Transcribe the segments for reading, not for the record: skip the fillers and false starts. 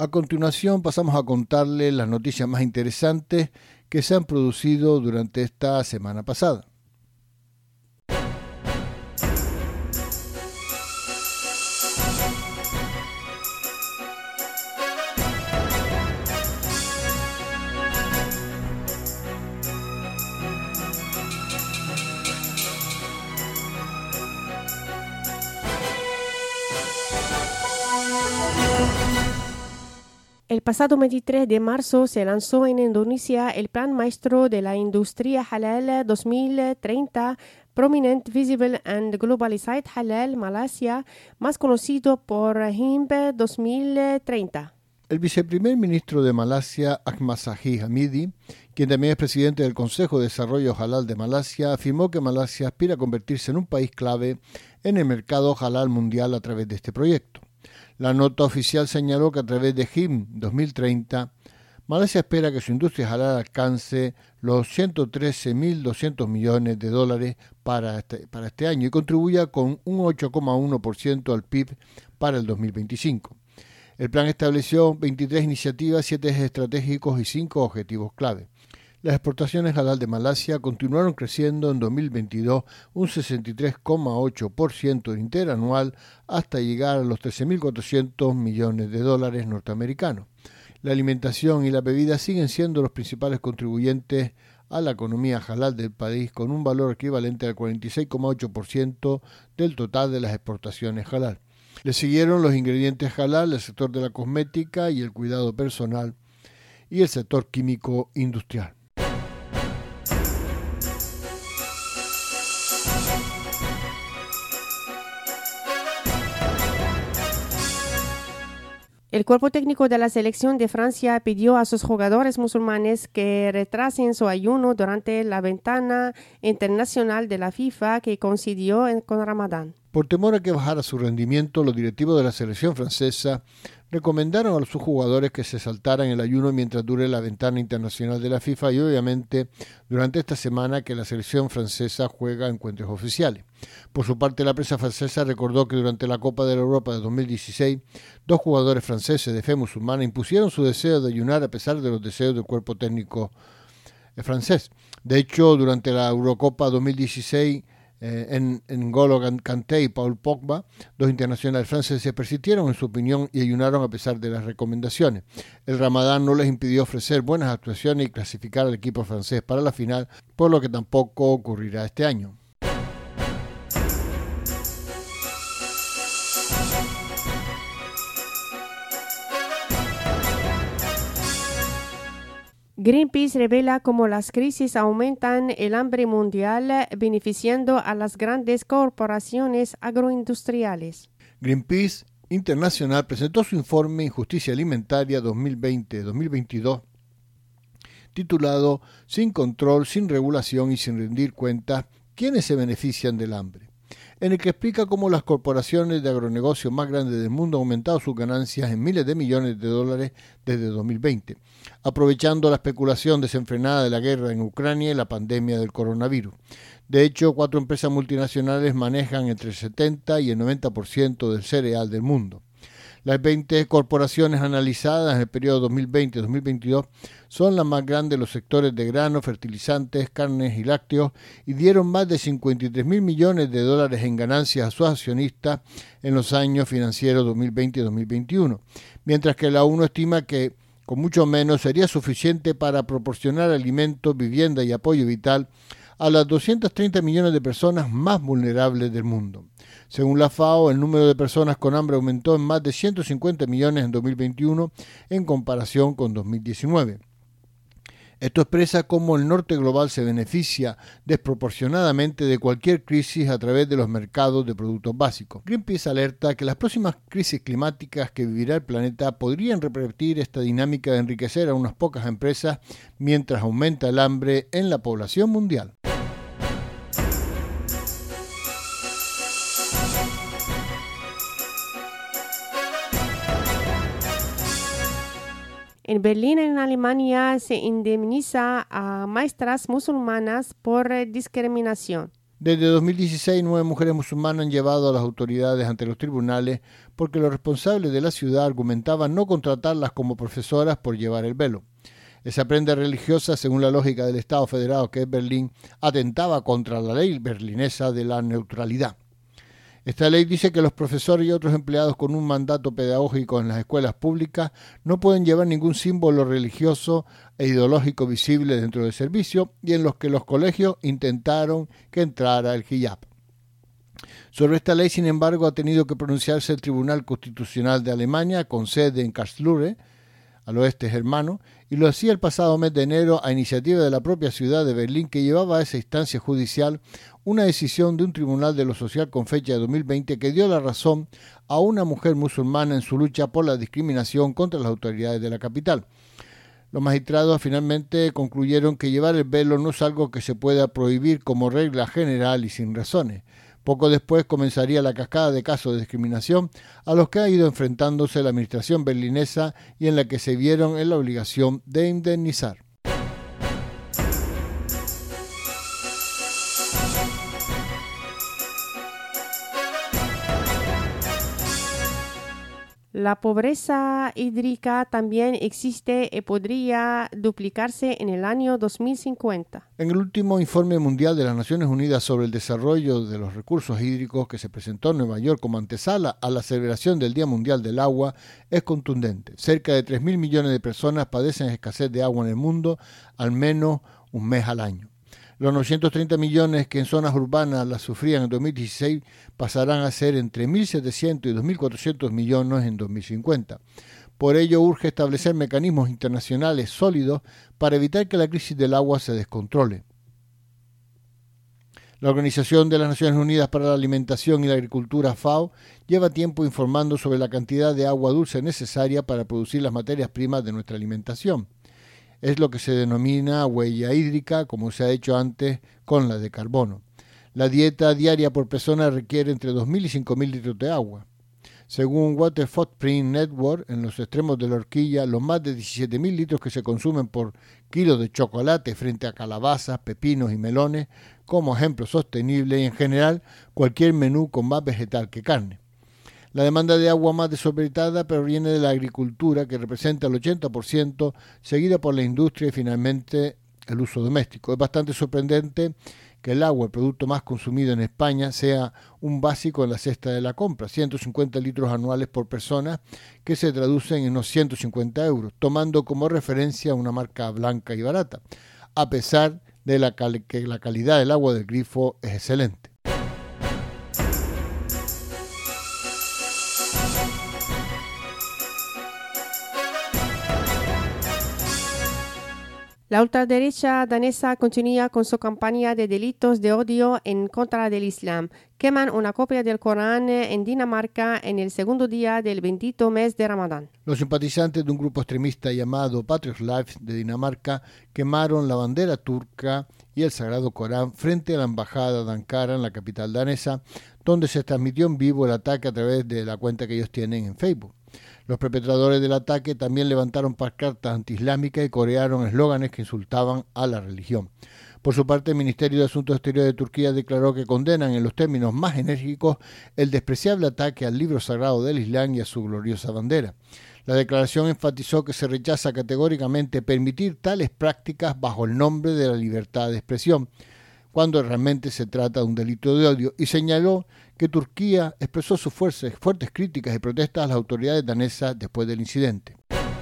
A continuación pasamos a contarles las noticias más interesantes que se han producido durante esta semana pasada. El pasado 23 de marzo se lanzó en Indonesia el Plan Maestro de la Industria Halal 2030, Prominent, Visible and Globalized Halal Malasia, más conocido por HIMP 2030. El viceprimer ministro de Malasia, Ahmad Zahid Hamidi, quien también es presidente del Consejo de Desarrollo Halal de Malasia, afirmó que Malasia aspira a convertirse en un país clave en el mercado halal mundial a través de este proyecto. La nota oficial señaló que a través de HIMP 2030, Malasia espera que su industria halal alcance los 113.200 millones de dólares para este año y contribuya con un 8,1% al PIB para el 2025. El plan estableció 23 iniciativas, 7 ejes estratégicos y 5 objetivos clave. Las exportaciones halal de Malasia continuaron creciendo en 2022 un 63,8% interanual hasta llegar a los 13.400 millones de dólares norteamericanos. La alimentación y la bebida siguen siendo los principales contribuyentes a la economía halal del país, con un valor equivalente al 46,8% del total de las exportaciones halal. Le siguieron los ingredientes halal, el sector de la cosmética y el cuidado personal y el sector químico industrial. El cuerpo técnico de la selección de Francia pidió a sus jugadores musulmanes que retrasen su ayuno durante la ventana internacional de la FIFA que coincidió con Ramadán. Por temor a que bajara su rendimiento, los directivos de la selección francesa recomendaron a sus jugadores que se saltaran el ayuno mientras dure la ventana internacional de la FIFA y obviamente durante esta semana que la selección francesa juega encuentros oficiales. Por su parte, la prensa francesa recordó que durante la Copa de la Europa de 2016, 2 jugadores franceses de fe musulmana impusieron su deseo de ayunar a pesar de los deseos del cuerpo técnico francés. De hecho, durante la Eurocopa 2016, N'Golo Kanté y Paul Pogba, 2 internacionales franceses, persistieron en su opinión y ayunaron a pesar de las recomendaciones. El Ramadán no les impidió ofrecer buenas actuaciones y clasificar al equipo francés para la final, por lo que tampoco ocurrirá este año. Greenpeace revela cómo las crisis aumentan el hambre mundial, beneficiando a las grandes corporaciones agroindustriales. Greenpeace Internacional presentó su informe Injusticia Alimentaria 2020-2022, titulado Sin control, sin regulación y sin rendir cuentas, ¿quiénes se benefician del hambre?, en el que explica cómo las corporaciones de agronegocio más grandes del mundo han aumentado sus ganancias en miles de millones de dólares desde 2020, aprovechando la especulación desenfrenada de la guerra en Ucrania y la pandemia del coronavirus. De hecho, 4 empresas multinacionales manejan entre el 70 y el 90% del cereal del mundo. Las 20 corporaciones analizadas en el periodo 2020-2022 son las más grandes de los sectores de granos, fertilizantes, carnes y lácteos y dieron más de 53.000 millones de dólares en ganancias a sus accionistas en los años financieros 2020-2021, mientras que la ONU estima que con mucho menos sería suficiente para proporcionar alimentos, vivienda y apoyo vital a las 230 millones de personas más vulnerables del mundo. Según la FAO, el número de personas con hambre aumentó en más de 150 millones en 2021 en comparación con 2019. Esto expresa cómo el norte global se beneficia desproporcionadamente de cualquier crisis a través de los mercados de productos básicos. Greenpeace alerta que las próximas crisis climáticas que vivirá el planeta podrían repetir esta dinámica de enriquecer a unas pocas empresas mientras aumenta el hambre en la población mundial. En Berlín, en Alemania, se indemniza a maestras musulmanas por discriminación. Desde 2016, 9 mujeres musulmanas han llevado a las autoridades ante los tribunales porque los responsables de la ciudad argumentaban no contratarlas como profesoras por llevar el velo. Esa prenda religiosa, según la lógica del Estado federado que es Berlín, atentaba contra la ley berlinesa de la neutralidad. Esta ley dice que los profesores y otros empleados con un mandato pedagógico en las escuelas públicas no pueden llevar ningún símbolo religioso e ideológico visible dentro del servicio y en los que los colegios intentaron que entrara el hijab. Sobre esta ley, sin embargo, ha tenido que pronunciarse el Tribunal Constitucional de Alemania, con sede en Karlsruhe, al oeste germano, y lo hacía el pasado mes de enero a iniciativa de la propia ciudad de Berlín, que llevaba a esa instancia judicial una decisión de un tribunal de lo social con fecha de 2020 que dio la razón a una mujer musulmana en su lucha por la discriminación contra las autoridades de la capital. Los magistrados finalmente concluyeron que llevar el velo no es algo que se pueda prohibir como regla general y sin razones. Poco después comenzaría la cascada de casos de discriminación a los que ha ido enfrentándose la administración berlinesa y en la que se vieron en la obligación de indemnizar. La pobreza hídrica también existe y podría duplicarse en el año 2050. En el último informe mundial de las Naciones Unidas sobre el desarrollo de los recursos hídricos que se presentó en Nueva York como antesala a la celebración del Día Mundial del Agua, es contundente. Cerca de 3.000 millones de personas padecen escasez de agua en el mundo, al menos un mes al año. Los 930 millones que en zonas urbanas la sufrían en 2016 pasarán a ser entre 1.700 y 2.400 millones en 2050. Por ello urge establecer mecanismos internacionales sólidos para evitar que la crisis del agua se descontrole. La Organización de las Naciones Unidas para la Alimentación y la Agricultura, FAO, lleva tiempo informando sobre la cantidad de agua dulce necesaria para producir las materias primas de nuestra alimentación. Es lo que se denomina huella hídrica, como se ha hecho antes con la de carbono. La dieta diaria por persona requiere entre 2.000 y 5.000 litros de agua. Según Water Footprint Network, en los extremos de la horquilla, los más de 17.000 litros que se consumen por kilo de chocolate frente a calabazas, pepinos y melones, como ejemplo sostenible, y en general cualquier menú con más vegetal que carne. La demanda de agua más desorbitada proviene de la agricultura, que representa el 80%, seguida por la industria y finalmente el uso doméstico. Es bastante sorprendente que el agua, el producto más consumido en España, sea un básico en la cesta de la compra, 150 litros anuales por persona, que se traducen en unos 150 euros, tomando como referencia una marca blanca y barata, a pesar de que la calidad del agua del grifo es excelente. La ultraderecha danesa continúa con su campaña de delitos de odio en contra del Islam. Queman una copia del Corán en Dinamarca en el segundo día del bendito mes de Ramadán. Los simpatizantes de un grupo extremista llamado Patriot Life de Dinamarca quemaron la bandera turca y el Sagrado Corán frente a la embajada de Ankara en la capital danesa, donde se transmitió en vivo el ataque a través de la cuenta que ellos tienen en Facebook. Los perpetradores del ataque también levantaron pancartas antiislámicas y corearon eslóganes que insultaban a la religión. Por su parte, el Ministerio de Asuntos Exteriores de Turquía declaró que condenan en los términos más enérgicos el despreciable ataque al libro sagrado del Islam y a su gloriosa bandera. La declaración enfatizó que se rechaza categóricamente permitir tales prácticas bajo el nombre de la libertad de expresión, cuando realmente se trata de un delito de odio, y señaló que Turquía expresó sus fuertes críticas y protestas a las autoridades danesas después del incidente.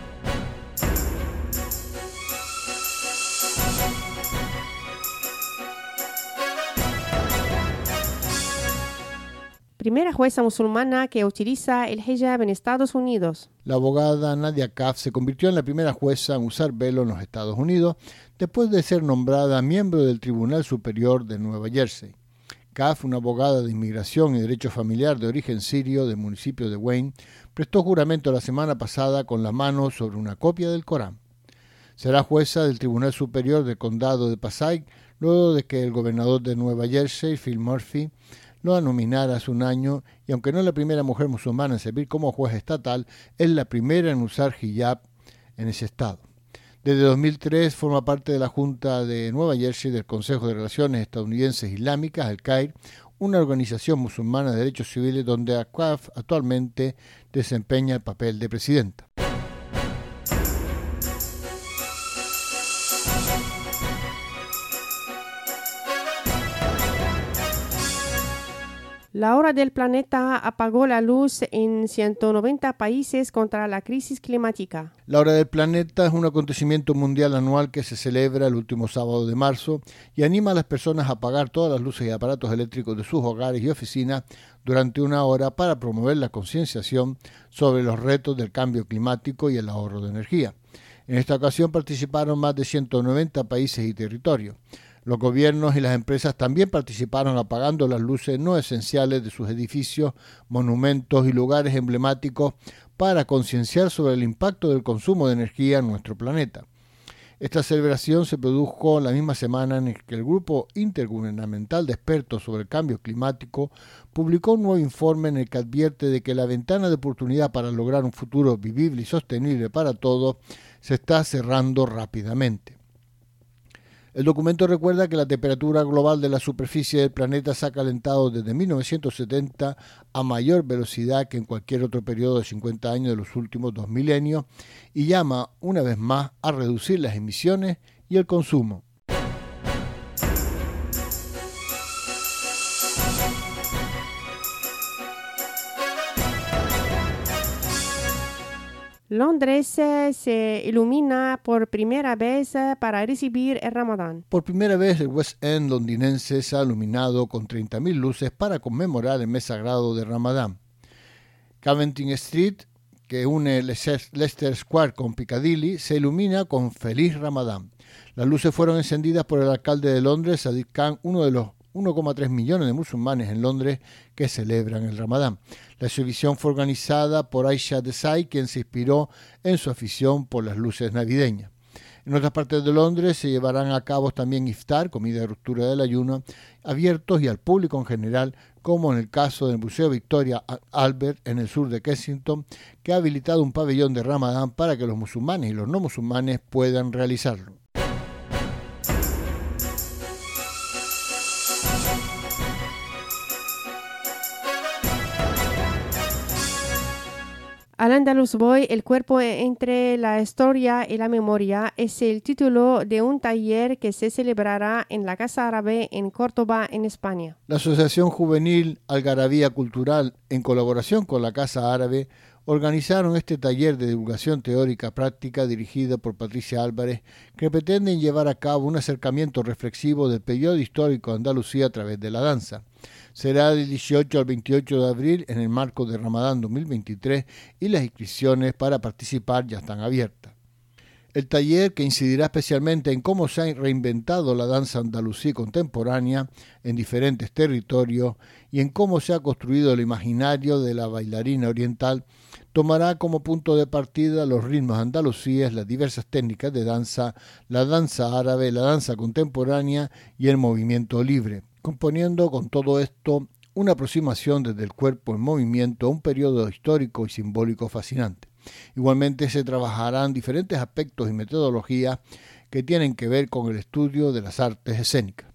Primera jueza musulmana que utiliza el hijab en Estados Unidos. La abogada Nadia Kaff se convirtió en la primera jueza en usar velo en los Estados Unidos después de ser nombrada miembro del Tribunal Superior de Nueva Jersey. Kaff, una abogada de inmigración y derecho familiar de origen sirio del municipio de Wayne, prestó juramento la semana pasada con la mano sobre una copia del Corán. Será jueza del Tribunal Superior del Condado de Passaic luego de que el gobernador de Nueva Jersey, Phil Murphy, lo nominara hace un año, y aunque no es la primera mujer musulmana en servir como juez estatal, es la primera en usar hijab en ese estado. Desde 2003 forma parte de la Junta de Nueva Jersey del Consejo de Relaciones Estadounidenses Islámicas, el CAIR, una organización musulmana de derechos civiles donde Awqaf actualmente desempeña el papel de presidenta. La hora del planeta apagó la luz en 190 países contra la crisis climática. La hora del planeta es un acontecimiento mundial anual que se celebra el último sábado de marzo y anima a las personas a apagar todas las luces y aparatos eléctricos de sus hogares y oficinas durante una hora para promover la concienciación sobre los retos del cambio climático y el ahorro de energía. En esta ocasión participaron más de 190 países y territorios. Los gobiernos y las empresas también participaron apagando las luces no esenciales de sus edificios, monumentos y lugares emblemáticos para concienciar sobre el impacto del consumo de energía en nuestro planeta. Esta celebración se produjo la misma semana en que el Grupo Intergubernamental de Expertos sobre el Cambio Climático publicó un nuevo informe en el que advierte de que la ventana de oportunidad para lograr un futuro vivible y sostenible para todos se está cerrando rápidamente. El documento recuerda que la temperatura global de la superficie del planeta se ha calentado desde 1970 a mayor velocidad que en cualquier otro periodo de 50 años de los últimos 2 milenios y llama una vez más a reducir las emisiones y el consumo. Londres se ilumina por primera vez para recibir el Ramadán. Por primera vez el West End londinense se ha iluminado con 30.000 luces para conmemorar el mes sagrado de Ramadán. Cavendish Street, que une Leicester Square con Piccadilly, se ilumina con Feliz Ramadán. Las luces fueron encendidas por el alcalde de Londres, Sadiq Khan, uno de los 1,3 millones de musulmanes en Londres que celebran el Ramadán. La exhibición fue organizada por Aisha Desai, quien se inspiró en su afición por las luces navideñas. En otras partes de Londres se llevarán a cabo también iftar, comida de ruptura del ayuno, abiertos y al público en general, como en el caso del Museo Victoria Albert en el sur de Kensington, que ha habilitado un pabellón de Ramadán para que los musulmanes y los no musulmanes puedan realizarlo. Al-Andalus Boy, el cuerpo entre la historia y la memoria, es el título de un taller que se celebrará en la Casa Árabe en Córdoba, en España. La Asociación Juvenil Algarabía Cultural, en colaboración con la Casa Árabe, organizaron este taller de divulgación teórica práctica dirigido por Patricia Álvarez, que pretenden llevar a cabo un acercamiento reflexivo del periodo histórico de Andalucía a través de la danza. Será del 18 al 28 de abril en el marco de Ramadán 2023 y las inscripciones para participar ya están abiertas. El taller, que incidirá especialmente en cómo se ha reinventado la danza andalusí contemporánea en diferentes territorios y en cómo se ha construido el imaginario de la bailarina oriental, tomará como punto de partida los ritmos andalusíes, las diversas técnicas de danza, la danza árabe, la danza contemporánea y el movimiento libre, componiendo con todo esto una aproximación desde el cuerpo en movimiento a un periodo histórico y simbólico fascinante. Igualmente se trabajarán diferentes aspectos y metodologías que tienen que ver con el estudio de las artes escénicas.